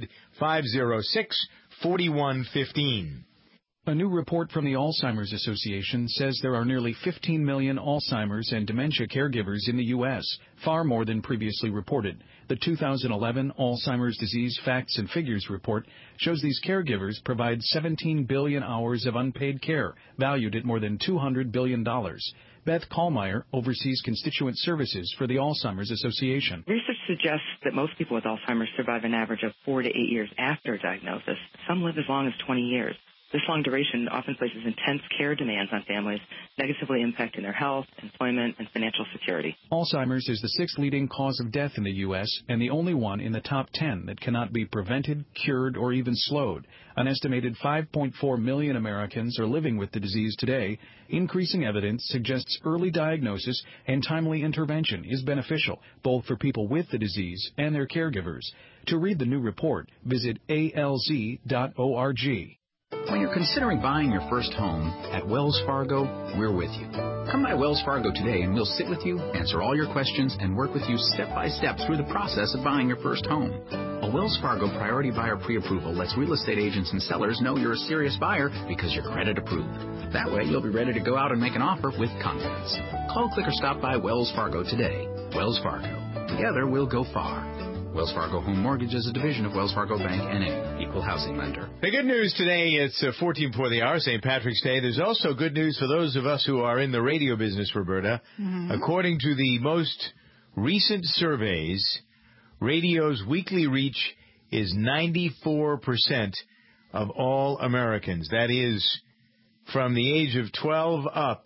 Speaker 2: 800-506-4115.
Speaker 9: A new report from the Alzheimer's Association says there are nearly 15 million Alzheimer's and dementia caregivers in the U.S., far more than previously reported. The 2011 Alzheimer's Disease Facts and Figures report shows these caregivers provide 17 billion hours of unpaid care, valued at more than $200 billion. Beth Kallmeyer oversees constituent services for the Alzheimer's Association.
Speaker 25: Research suggests that most people with Alzheimer's survive an average of 4 to 8 years after diagnosis. Some live as long as 20 years. This long duration often places intense care demands on families, negatively impacting their health, employment, and financial security.
Speaker 9: Alzheimer's is the sixth leading cause of death in the U.S. and the only one in the top 10 that cannot be prevented, cured, or even slowed. An estimated 5.4 million Americans are living with the disease today. Increasing evidence suggests early diagnosis and timely intervention is beneficial, both for people with the disease and their caregivers. To read the new report, visit alz.org.
Speaker 26: When you're considering buying your first home, at Wells Fargo, we're with you. Come by Wells Fargo today and we'll sit with you, answer all your questions, and work with you step by step through the process of buying your first home. A Wells Fargo Priority Buyer Pre-Approval lets real estate agents and sellers know you're a serious buyer because you're credit approved. That way, you'll be ready to go out and make an offer with confidence. Call, click, or stop by Wells Fargo today. Wells Fargo. Together, we'll go far. Wells Fargo Home Mortgage is a division of Wells Fargo Bank, N.A., equal housing lender.
Speaker 2: The good news today, it's 14 before the hour, St. Patrick's Day. There's also good news for those of us who are in the radio business, Roberta. Mm-hmm. According to the most recent surveys, radio's weekly reach is 94% of all Americans. That is, from the age of 12 up,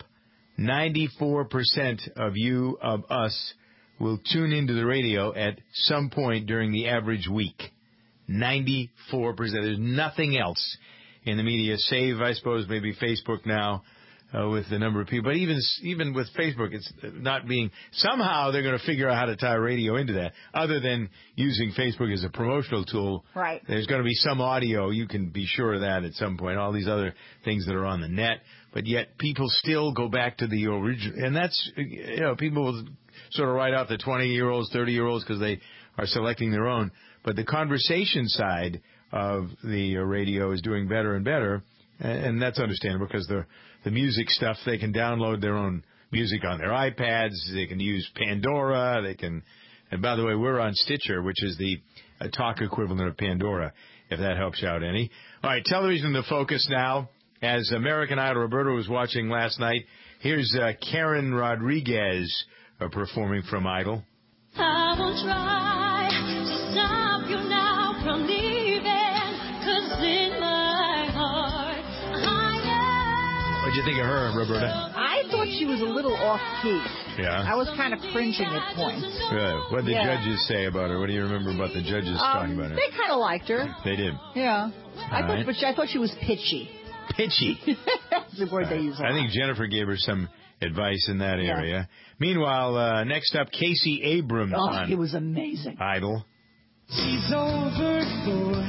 Speaker 2: 94% of you, of us, will tune into the radio at some point during the average week. 94%. There's nothing else in the media, save, I suppose, maybe Facebook now with the number of people. But even with Facebook, it's not being... Somehow they're going to figure out how to tie radio into that, other than using Facebook as a promotional tool.
Speaker 3: Right.
Speaker 2: There's going to be some audio. You can be sure of that at some point. All these other things that are on the net. But yet people still go back to the original. And that's, people will sort of write out the 20-year-olds, 30-year-olds because they are selecting their own. But the conversation side of the radio is doing better and better, and that's understandable because the music stuff, they can download their own music on their iPads, they can use Pandora, and by the way, we're on Stitcher, which is the talk equivalent of Pandora, if that helps you out any. All right, television in the focus now. As American Idol Roberta was watching last night, here's Karen Rodriguez performing from Idol.
Speaker 10: I will try to stop you now from leaving, 'cause in my heart I know.
Speaker 2: What'd you think of her, Roberta?
Speaker 3: I thought she was a little off-key.
Speaker 2: Yeah?
Speaker 3: I was kind of cringing at points.
Speaker 2: Good. What did the judges say about her? What do you remember about the judges talking about her?
Speaker 3: They kind of liked her.
Speaker 2: They did?
Speaker 3: Yeah.
Speaker 2: Right.
Speaker 3: But I thought she was pitchy.
Speaker 2: Pitchy.
Speaker 3: That's the word they use.
Speaker 2: I think Jennifer gave her some advice in that area. Meanwhile, next up, Casey Abrams on
Speaker 3: it was amazing.
Speaker 2: Idol.
Speaker 10: She's overboard,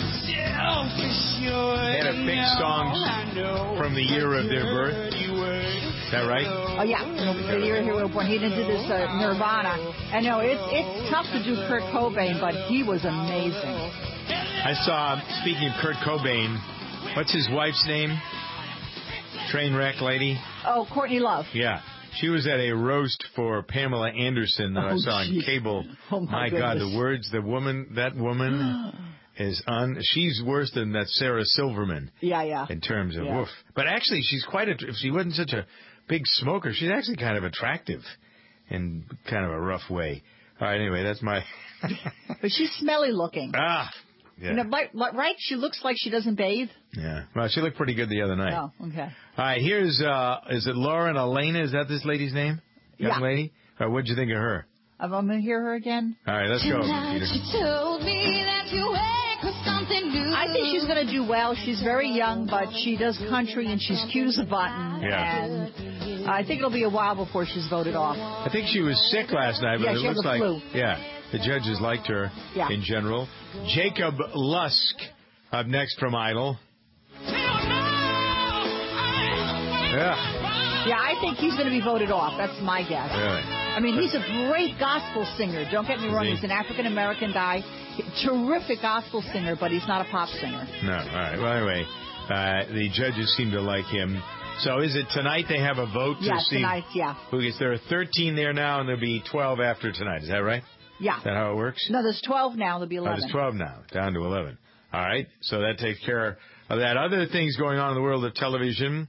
Speaker 2: They had a big song from the year of their birth. Is that right?
Speaker 3: Oh, yeah. The year he was born. He didn't do this Nirvana. I know, it's tough to do Kurt Cobain, but he was amazing.
Speaker 2: I saw, speaking of Kurt Cobain, what's his wife's name? Trainwreck lady?
Speaker 3: Oh, Courtney Love.
Speaker 2: Yeah. She was at a roast for Pamela Anderson that I saw on cable.
Speaker 3: Oh, my
Speaker 2: God,
Speaker 3: goodness.
Speaker 2: that woman is she's worse than that Sarah Silverman.
Speaker 3: Yeah.
Speaker 2: In terms of woof. But actually, she's if she wasn't such a big smoker, she's actually kind of attractive in kind of a rough way. All right, anyway, that's my...
Speaker 3: But she's smelly looking.
Speaker 2: Yeah.
Speaker 3: You know, right? She looks like she doesn't bathe.
Speaker 2: Yeah. Well, she looked pretty good the other night.
Speaker 3: Oh, okay.
Speaker 2: All right, here's, is it Lauren Elena? Is that this lady's name? Young lady? All right, what'd you think of her?
Speaker 3: I'm going to hear her again.
Speaker 2: All right, let's go,
Speaker 10: Peter. She told me that you wake with something new.
Speaker 3: I think she's going to do well. She's very young, but she does country, and she's cute as a button.
Speaker 2: Yeah.
Speaker 3: And I think it'll be a while before she's voted off.
Speaker 2: I think she was sick last night, but it
Speaker 3: she
Speaker 2: looks
Speaker 3: had the flu.
Speaker 2: the judges liked her in general. Jacob Lusk up next from Idol.
Speaker 3: Yeah, I think he's going to be voted off. That's my guess.
Speaker 2: Really?
Speaker 3: I mean, he's a great gospel singer. Don't get me wrong. He's an African-American guy. Terrific gospel singer, but he's not a pop singer.
Speaker 2: No. All right. Well, anyway, the judges seem to like him. So is it tonight they have a vote to see
Speaker 3: tonight,
Speaker 2: who gets there? Are 13 there now, and there'll be 12 after tonight. Is that right?
Speaker 3: Yeah.
Speaker 2: Is that how it works?
Speaker 3: No, there's 12 now. There'll be 11.
Speaker 2: There's 12 now, down to 11. All right. So that takes care of that. Other things going on in the world of television.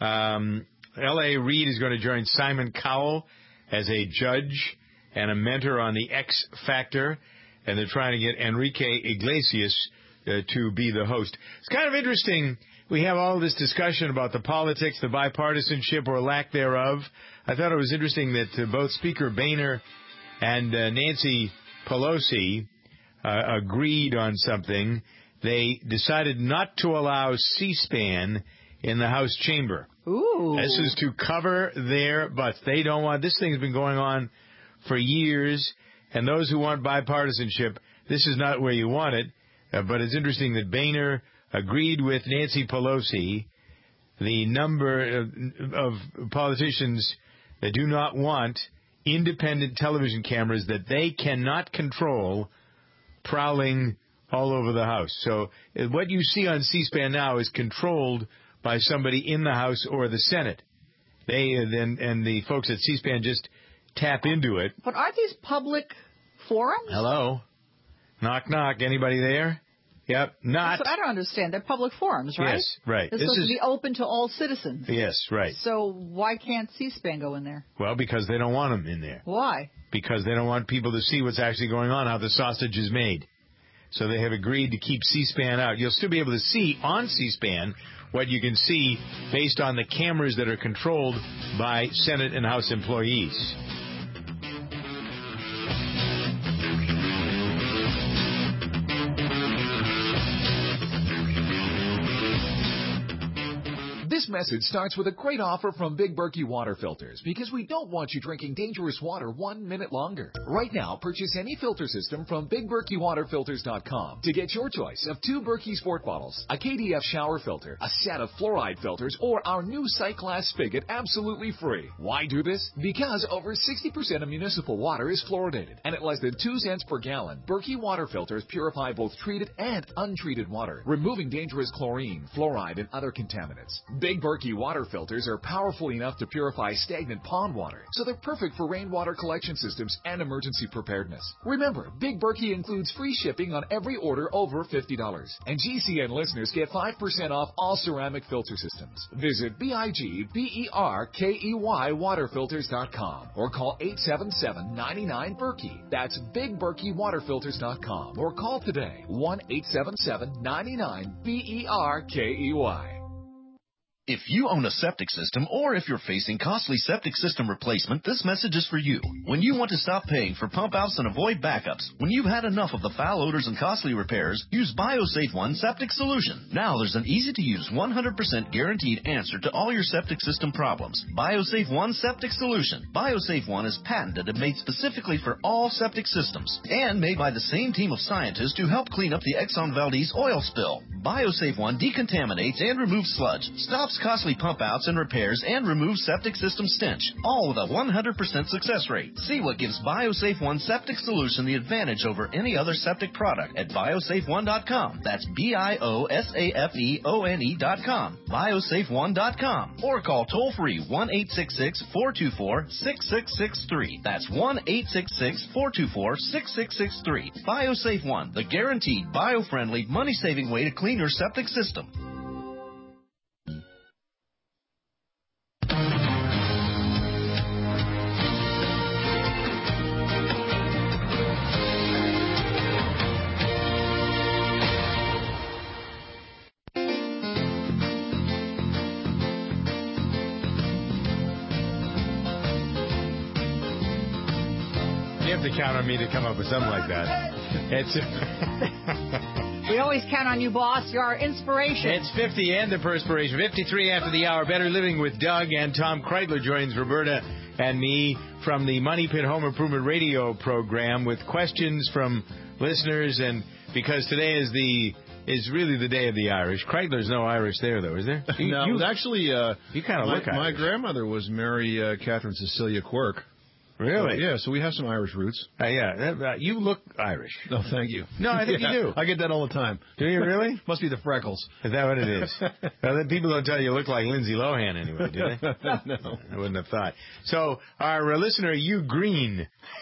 Speaker 2: L.A. Reid is going to join Simon Cowell as a judge and a mentor on the X Factor, and they're trying to get Enrique Iglesias to be the host. It's kind of interesting. We have all this discussion about the politics, the bipartisanship or lack thereof. I thought it was interesting that both Speaker Boehner and Nancy Pelosi agreed on something. They decided not to allow C-SPAN in the House chamber.
Speaker 3: Ooh.
Speaker 2: This is to cover their butts. They don't want... This thing's been going on for years, and those who want bipartisanship, this is not where you want it. But it's interesting that Boehner agreed with Nancy Pelosi. The number of politicians that do not want independent television cameras that they cannot control prowling all over the House. So what you see on C-SPAN now is controlled by somebody in the House or the Senate. They and the folks at C-SPAN just tap into it.
Speaker 3: But aren't these public forums?
Speaker 2: Hello? Knock, knock. Anybody there? Yep. Not.
Speaker 3: That's what I don't understand. They're public forums, right?
Speaker 2: Yes, right.
Speaker 3: They're supposed to be open to all citizens.
Speaker 2: Yes, right.
Speaker 3: So why can't C-SPAN go in there?
Speaker 2: Well, because they don't want them in there.
Speaker 3: Why?
Speaker 2: Because they don't want people to see what's actually going on, how the sausage is made. So they have agreed to keep C-SPAN out. You'll still be able to see on C-SPAN what you can see based on the cameras that are controlled by Senate and House employees.
Speaker 20: This message starts with a great offer from Big Berkey Water Filters because we don't want you drinking dangerous water 1 minute longer. Right now, purchase any filter system from BigBerkeyWaterFilters.com to get your choice of 2 Berkey Sport bottles, a KDF shower filter, a set of fluoride filters, or our new sight glass spigot absolutely free. Why do this? Because over 60% of municipal water is fluoridated, and at less than 2 cents per gallon, Berkey Water Filters purify both treated and untreated water, removing dangerous chlorine, fluoride, and other contaminants. Big Berkey Water Filters are powerful enough to purify stagnant pond water, so they're perfect for rainwater collection systems and emergency preparedness. Remember, Big Berkey includes free shipping on every order over $50. And GCN listeners get 5% off all ceramic filter systems. Visit BIGBERKEY waterfilters.com or call 877-99-BERKEY. That's BigBerkeyWaterFilters.com or call today 1-877-99-BERKEY.
Speaker 11: If you own a septic system or if you're facing costly septic system replacement, this message is for you. When you want to stop paying for pump outs and avoid backups, when you've had enough of the foul odors and costly repairs, use BioSafe One Septic Solution. Now there's an easy-to-use 100% guaranteed answer to all your septic system problems. BioSafe One Septic Solution. BioSafe One is patented and made specifically for all septic systems and made by the same team of scientists who helped clean up the Exxon Valdez oil spill. BioSafe One decontaminates and removes sludge, stops costly pump outs and repairs, and removes septic system stench, all with a 100% success rate. See what gives BioSafe One Septic Solution the advantage over any other septic product at biosafeone.com. That's BIOSAFEONE.com. biosafeone.com. Or call toll-free 1-866-424-6663. That's 1-866-424-6663. BioSafe One, the guaranteed bio-friendly, money-saving way to clean your septic system.
Speaker 2: You have to count on me to come up with something like that.
Speaker 3: We always count on you, boss. You're our inspiration.
Speaker 2: It's 50 and the perspiration. 53 after the hour. Better Living with Doug, and Tom Kreitler joins Roberta and me from the Money Pit Home Improvement Radio program with questions from listeners. And because today is really the day of the Irish. Kreitler's no Irish there, though, is there?
Speaker 12: No, actually, you
Speaker 2: kind of look Irish.
Speaker 12: My grandmother was Mary Catherine Cecilia Quirk.
Speaker 2: Really?
Speaker 12: Yeah, so we have some Irish roots.
Speaker 2: Yeah, you look Irish.
Speaker 12: No, thank you.
Speaker 2: No, I think you do.
Speaker 12: I get that all the time.
Speaker 2: Do you really?
Speaker 12: Must be the freckles.
Speaker 2: Is that what it is? Well, then people don't tell you look like Lindsay Lohan anyway, do they?
Speaker 12: No.
Speaker 2: I wouldn't have thought. So our listener, Hugh Green,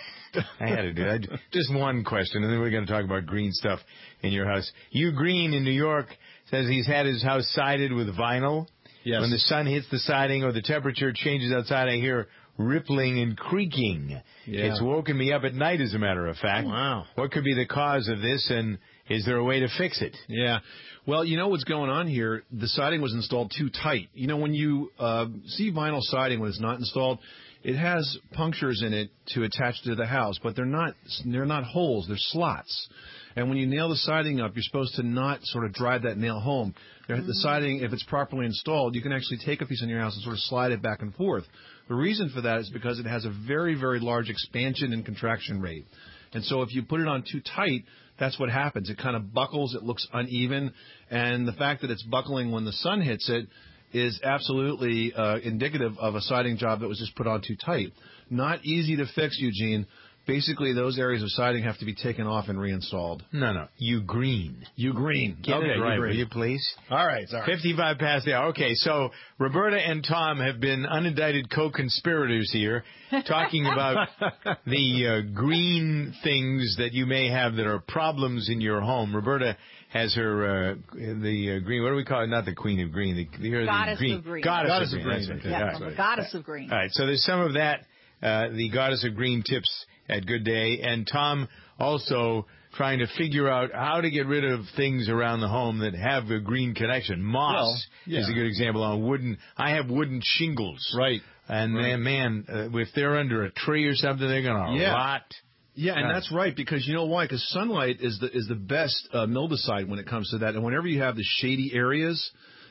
Speaker 2: I had to do that. Just one question, and then we're going to talk about green stuff in your house. Hugh Green in New York says he's had his house sided with vinyl.
Speaker 12: Yes.
Speaker 2: When the sun hits the siding or the temperature changes outside, I hear rippling and creaking.
Speaker 12: Yeah.
Speaker 2: It's woken me up at night, as a matter of fact.
Speaker 12: Wow.
Speaker 2: What could be the cause of this, and is there a way to fix it?
Speaker 12: Yeah. Well, you know what's going on here? The siding was installed too tight. You know, when you see vinyl siding when it's not installed, it has punctures in it to attach to the house, but they're not holes, they're slots. And when you nail the siding up, you're supposed to not sort of drive that nail home. The siding, if it's properly installed, you can actually take a piece in your house and sort of slide it back and forth. The reason for that is because it has a very, very large expansion and contraction rate. And so if you put it on too tight, that's what happens. It kind of buckles, it looks uneven, and the fact that it's buckling when the sun hits it is absolutely indicative of a siding job that was just put on too tight. Not easy to fix, Eugene. Basically, those areas of siding have to be taken off and reinstalled.
Speaker 2: No. You green.
Speaker 12: Get
Speaker 2: it right, will you please?
Speaker 12: All right.
Speaker 2: 55 past the hour. Okay, so Roberta and Tom have been unindicted co-conspirators here, talking about the green things that you may have that are problems in your home. Roberta has her the green. What do we call it? Not the Queen of Green. The
Speaker 3: Goddess of Green.
Speaker 2: Goddess of Green.
Speaker 3: That's right. Yeah, the Goddess of Green.
Speaker 2: All right. So there's some of that. The Goddess of Green tips at Good Day, and Tom also trying to figure out how to get rid of things around the home that have a green connection. Moss is a good example on wooden. I have wooden shingles.
Speaker 12: Right.
Speaker 2: And man, if they're under a tree or something, they're going to rot.
Speaker 12: Yeah, and that's right, because you know why? Because sunlight is the best mildewcide when it comes to that. And whenever you have the shady areas,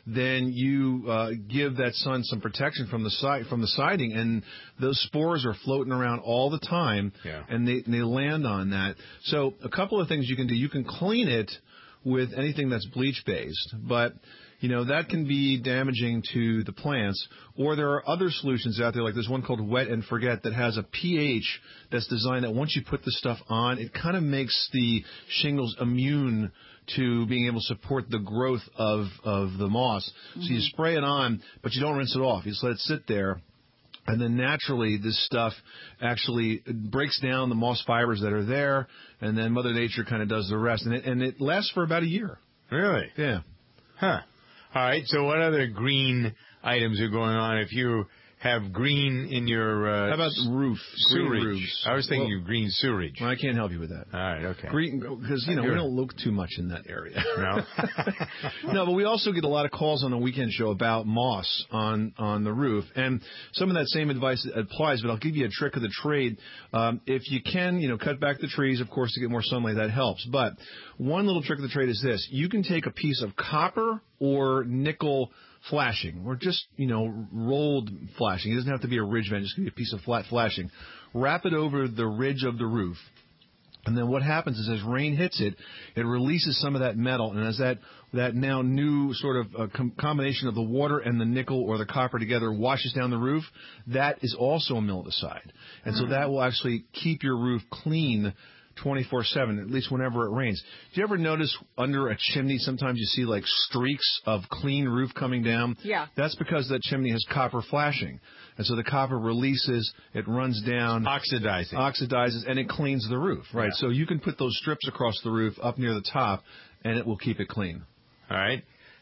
Speaker 12: then you give that sun some protection from the siding, and those spores are floating around all the time, and they land on that. So a couple of things you can do. You can clean it with anything that's bleach-based, but that can be damaging to the plants. Or there are other solutions out there, like there's one called Wet and Forget that has a pH that's designed that once you put the stuff on, it kind of makes the shingles immune to being able to support the growth of the moss. Mm-hmm. So you spray it on, but you don't rinse it off. You just let it sit there. And then naturally, this stuff actually breaks down the moss fibers that are there, and then Mother Nature kind of does the rest. And it lasts for about a year.
Speaker 2: Really?
Speaker 12: Yeah.
Speaker 2: Huh. All right, so what other green items are going on if you have green in your
Speaker 12: how about the roof?
Speaker 2: Sewerage.
Speaker 12: Roofs.
Speaker 2: I was thinking of green sewerage.
Speaker 12: Well, I can't help you with that.
Speaker 2: All right, okay.
Speaker 12: Green, because, we don't look too much in that area.
Speaker 2: No?
Speaker 12: No, but we also get a lot of calls on the weekend show about moss on the roof. And some of that same advice applies, but I'll give you a trick of the trade. If you can, cut back the trees, of course, to get more sunlight, that helps. But one little trick of the trade is this. You can take a piece of copper or nickel flashing, or just, rolled flashing. It doesn't have to be a ridge vent, just give you a piece of flat flashing. Wrap it over the ridge of the roof. And then what happens is as rain hits it, it releases some of that metal. And as that now new sort of combination of the water and the nickel or the copper together washes down the roof, that is also a mildeicide. And so that will actually keep your roof clean 24/7, at least whenever it rains. Do you ever notice under a chimney sometimes you see like streaks of clean roof coming down?
Speaker 3: Yeah.
Speaker 12: That's because that chimney has copper flashing. And so the copper releases, it runs down. Oxidizes, and it cleans the roof, right? Yeah. So you can put those strips across the roof up near the top, and it will keep it clean.
Speaker 2: All right.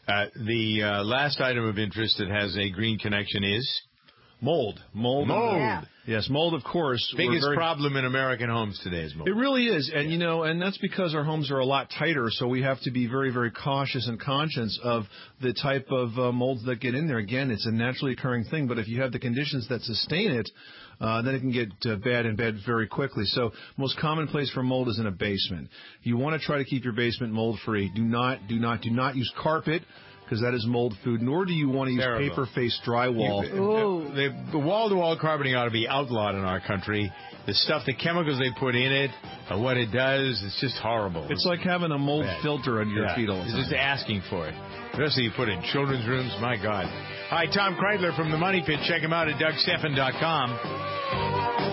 Speaker 2: The last item of interest that has a green connection is?
Speaker 12: Mold.
Speaker 2: Yeah.
Speaker 12: Yes, mold, of course.
Speaker 2: Biggest problem in American homes today is mold.
Speaker 12: It really is. And, and that's because our homes are a lot tighter, so we have to be very, very cautious and conscious of the type of molds that get in there. Again, it's a naturally occurring thing, but if you have the conditions that sustain it, then it can get bad in bed very quickly. So most common place for mold is in a basement. You want to try to keep your basement mold-free. Do not use carpet, because that is mold food, nor do you want to use paper-faced drywall.
Speaker 2: The wall-to-wall carpeting ought to be outlawed in our country. The stuff, the chemicals they put in it, what it does, it's just horrible.
Speaker 12: It's like having a mold filter under your feet all the time.
Speaker 2: It's just asking for it. Especially you put it in children's rooms, my God. Hi, Tom Kreidler from The Money Pit. Check him out at DougStephan.com.